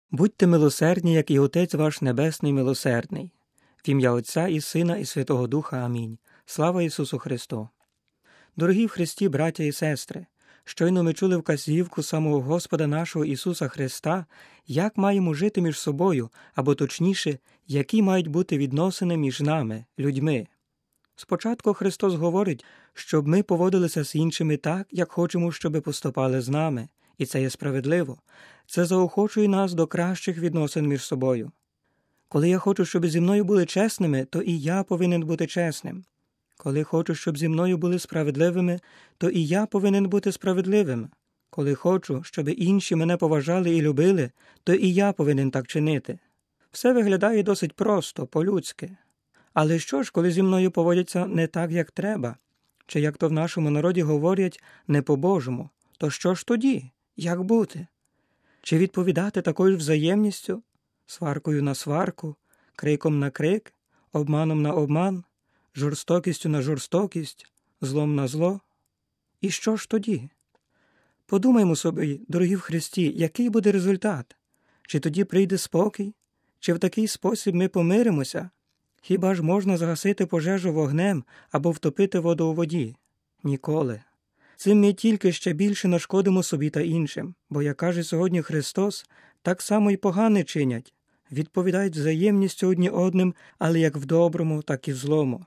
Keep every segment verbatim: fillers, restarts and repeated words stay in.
Будьте милосердні, як і Отець ваш Небесний милосердний. В ім'я Отця і Сина і Святого Духа. Амінь. Слава Ісусу Христу! Дорогі в Христі, браття і сестри, щойно ми чули вказівку самого Господа нашого Ісуса Христа, як маємо жити між собою, або точніше, які мають бути відносини між нами, людьми. Спочатку Христос говорить, щоб ми поводилися з іншими так, як хочемо, щоб поступали з нами. І це є справедливо. Це заохочує нас до кращих відносин між собою. Коли я хочу, щоб зі мною були чесними, то і я повинен бути чесним. Коли хочу, щоб зі мною були справедливими, то і я повинен бути справедливим. Коли хочу, щоб інші мене поважали і любили, то і я повинен так чинити. Все виглядає досить просто, по-людськи. Але що ж, коли зі мною поводяться не так, як треба? Чи, як то в нашому народі говорять, не по-божому? То що ж тоді? Як бути? Чи відповідати такою ж взаємністю? Сваркою на сварку, криком на крик, обманом на обман, жорстокістю на жорстокість, злом на зло? І що ж тоді? Подумаймо собі, дорогі в Христі, який буде результат? Чи тоді прийде спокій? Чи в такий спосіб ми помиримося? Хіба ж можна згасити пожежу вогнем або втопити воду у воді? Ніколи. Цим ми тільки ще більше нашкодимо собі та іншим, бо, як каже сьогодні Христос, так само й погане чинять, відповідають взаємністю одні одним, але як в доброму, так і в злому.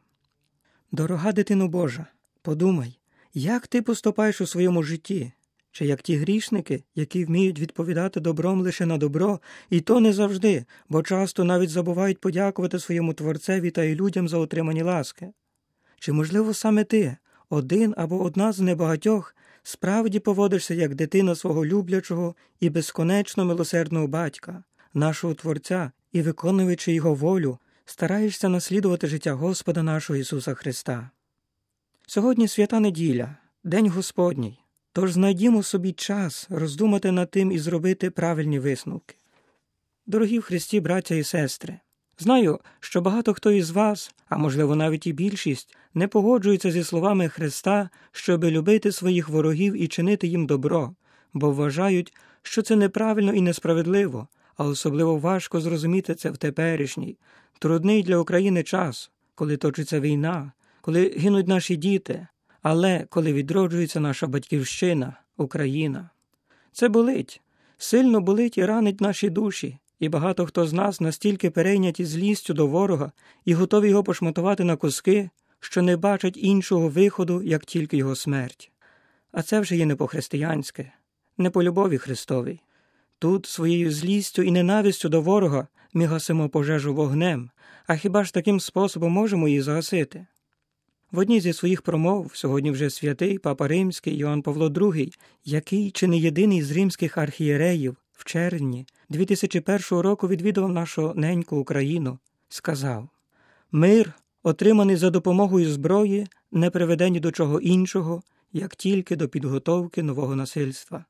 Дорога дитино Божа, подумай, як ти поступаєш у своєму житті? Чи як ті грішники, які вміють відповідати добром лише на добро, і то не завжди, бо часто навіть забувають подякувати своєму Творцеві та й людям за отримані ласки? Чи, можливо, саме ти, один або одна з небагатьох, справді поводишся як дитина свого люблячого і безконечно милосердного батька, нашого Творця, і, виконуючи Його волю, стараєшся наслідувати життя Господа нашого Ісуса Христа? Сьогодні свята неділя, День Господній, тож знайдімо собі час роздумати над тим і зробити правильні висновки. Дорогі в Христі, браття і сестри, знаю, що багато хто із вас, а можливо навіть і більшість, не погоджується зі словами Христа, щоби любити своїх ворогів і чинити їм добро, бо вважають, що це неправильно і несправедливо, а особливо важко зрозуміти це в теперішній, трудний для України час, коли точиться війна, коли гинуть наші діти, але коли відроджується наша батьківщина, Україна. Це болить, сильно болить і ранить наші душі, і багато хто з нас настільки перейняті злістю до ворога і готові його пошматувати на куски, що не бачать іншого виходу, як тільки його смерть. А це вже є не по-християнськи, не по любові Христовій. Тут своєю злістю і ненавистю до ворога ми гасимо пожежу вогнем, а хіба ж таким способом можемо її загасити? В одній зі своїх промов, сьогодні вже святий Папа Римський Йоанн Павло другий, який чи не єдиний з римських архієреїв, в червні дві тисячі першого року відвідував нашу неньку Україну, сказав: «Мир, отриманий за допомогою зброї, не приведе ні до чого іншого, як тільки до підготовки нового насильства».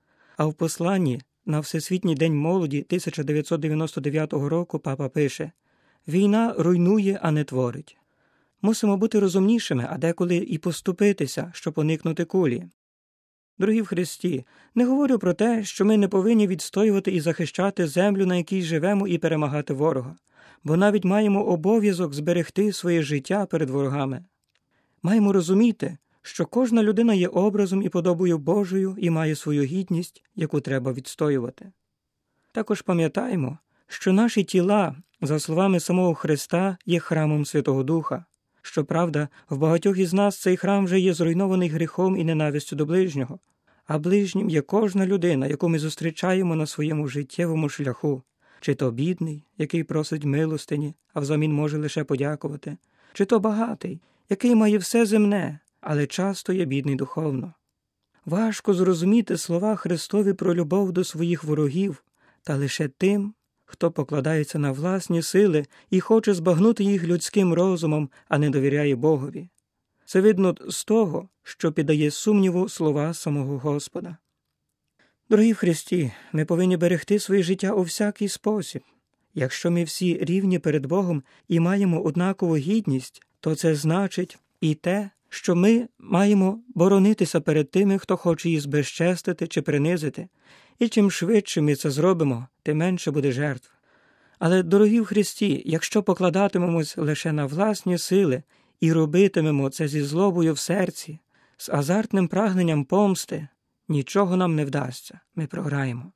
А в посланні на Всесвітній день молоді тисяча дев'ятсот дев'яносто дев'ятого року папа пише: «Війна руйнує, а не творить». Мусимо бути розумнішими, а деколи і поступитися, щоб уникнути кулі. Дорогі в Христі, не говорю про те, що ми не повинні відстоювати і захищати землю, на якій живемо, і перемагати ворога, бо навіть маємо обов'язок зберегти своє життя перед ворогами. Маємо розуміти, що кожна людина є образом і подобою Божою і має свою гідність, яку треба відстоювати. Також пам'ятаємо, що наші тіла, за словами самого Христа, є храмом Святого Духа. Щоправда, в багатьох із нас цей храм вже є зруйнований гріхом і ненавистю до ближнього, а ближнім є кожна людина, яку ми зустрічаємо на своєму життєвому шляху, чи то бідний, який просить милостині, а взамін може лише подякувати, чи то багатий, який має все земне, але часто є бідний духовно. Важко зрозуміти слова Христові про любов до своїх ворогів, та лише тим, хто покладається на власні сили і хоче збагнути їх людським розумом, а не довіряє Богові. Це видно з того, що піддає сумніву слова самого Господа. Дорогі в Христі, ми повинні берегти своє життя у всякий спосіб. Якщо ми всі рівні перед Богом і маємо однакову гідність, то це значить і те, що ми маємо боронитися перед тими, хто хоче її збезчестити чи принизити, І чим швидше ми це зробимо, тим менше буде жертв. Але, дорогі в Христі, якщо покладатимемось лише на власні сили і робитимемо це зі злобою в серці, з азартним прагненням помсти, нічого нам не вдасться, ми програємо.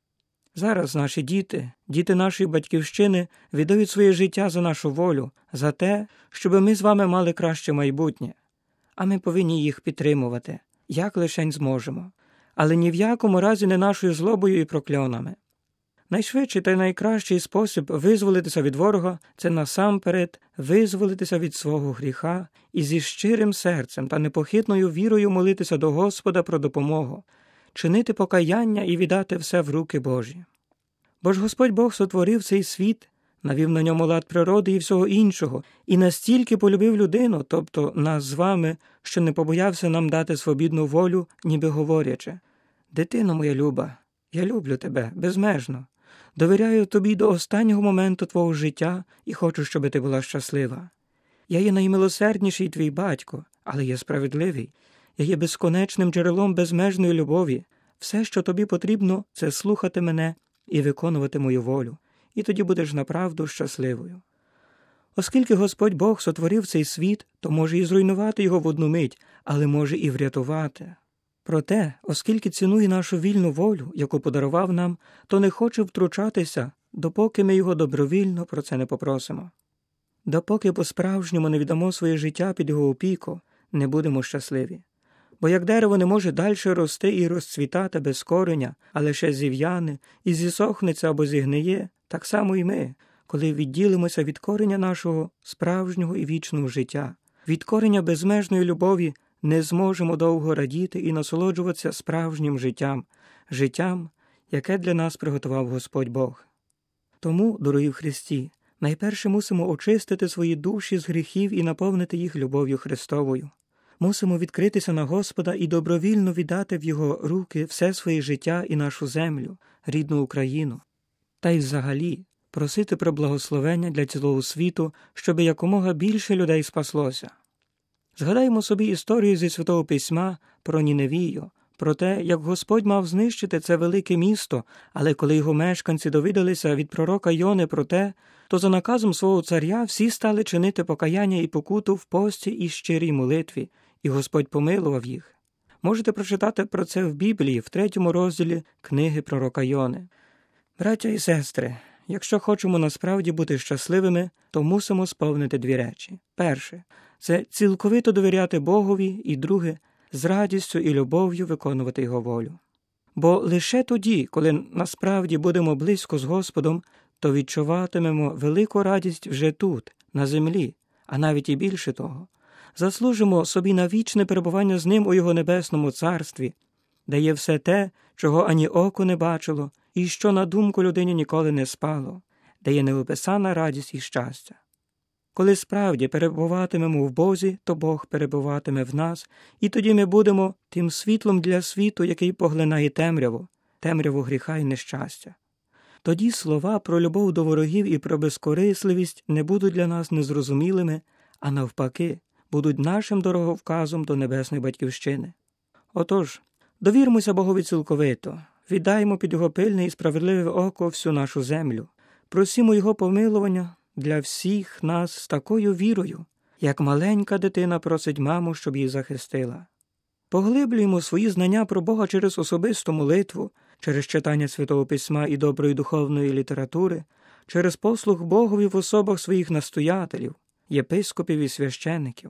Зараз наші діти, діти нашої батьківщини віддають своє життя за нашу волю, за те, щоб ми з вами мали краще майбутнє. А ми повинні їх підтримувати, як лишень зможемо, але ні в якому разі не нашою злобою і прокльонами. Найшвидший та найкращий спосіб визволитися від ворога – це насамперед визволитися від свого гріха і зі щирим серцем та непохитною вірою молитися до Господа про допомогу, чинити покаяння і віддати все в руки Божі. Бо ж Господь Бог сотворив цей світ, навів на ньому лад природи і всього іншого, і настільки полюбив людину, тобто нас з вами, що не побоявся нам дати свобідну волю, ніби говорячи: «Дитино моя люба, я люблю тебе безмежно, довіряю тобі до останнього моменту твого життя і хочу, щоб ти була щаслива. Я є наймилосердніший твій батько, але є справедливий. Я є безконечним джерелом безмежної любові. Все, що тобі потрібно, це слухати мене і виконувати мою волю, і тоді будеш направду щасливою». Оскільки Господь Бог сотворив цей світ, то може і зруйнувати його в одну мить, але може і врятувати. Проте, оскільки цінує нашу вільну волю, яку подарував нам, то не хоче втручатися, допоки ми його добровільно про це не попросимо. Допоки по-справжньому не віддамо своє життя під його опіку, не будемо щасливі. Бо як дерево не може далі рости і розцвітати без кореня, а лише зів'яне, і зісохнеться або зігниє, так само і ми, коли відділимося від кореня нашого справжнього і вічного життя, від кореня безмежної любові, не зможемо довго радіти і насолоджуватися справжнім життям, життям, яке для нас приготував Господь Бог. Тому, дорогі в Христі, найперше мусимо очистити свої душі з гріхів і наповнити їх любов'ю Христовою. Мусимо відкритися на Господа і добровільно віддати в Його руки все своє життя і нашу землю, рідну Україну. Та й взагалі просити про благословення для цілого світу, щоб якомога більше людей спаслося. Згадаймо собі історію зі Святого Письма про Ніневію, про те, як Господь мав знищити це велике місто, але коли його мешканці довідалися від пророка Йони про те, то за наказом свого царя всі стали чинити покаяння і покуту в пості і щирій молитві, і Господь помилував їх. Можете прочитати про це в Біблії, в третьому розділі книги пророка Йони. Браття і сестри, якщо хочемо насправді бути щасливими, то мусимо сповнити дві речі. Перше – це цілковито довіряти Богові, і друге – з радістю і любов'ю виконувати Його волю. Бо лише тоді, коли насправді будемо близько з Господом, то відчуватимемо велику радість вже тут, на землі, а навіть і більше того. Заслужимо собі на вічне перебування з Ним у Його небесному царстві, де є все те, чого ані око не бачило, і що на думку людині ніколи не спало, де є неописана радість і щастя. Коли справді перебуватимемо в Бозі, то Бог перебуватиме в нас, і тоді ми будемо тим світлом для світу, який поглинає темряву, темряву гріха і нещастя. Тоді слова про любов до ворогів і про безкорисливість не будуть для нас незрозумілими, а навпаки, будуть нашим дороговказом до небесної батьківщини. Отож, довірмося Богові цілковито, віддаймо під Його пильне і справедливе око всю нашу землю, просімо Його помилування для всіх нас з такою вірою, як маленька дитина просить маму, щоб її захистила. Поглиблюємо свої знання про Бога через особисту молитву, через читання Святого Письма і доброї духовної літератури, через послуг Богові в особах своїх настоятелів, єпископів і священиків.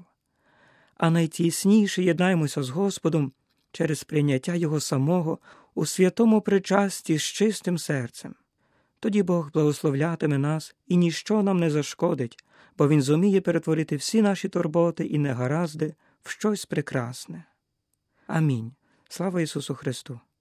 А найтісніше єднаймося з Господом через прийняття Його самого у святому причасті з чистим серцем. Тоді Бог благословлятиме нас, і ніщо нам не зашкодить, бо Він зуміє перетворити всі наші турботи і негаразди в щось прекрасне. Амінь. Слава Ісусу Христу!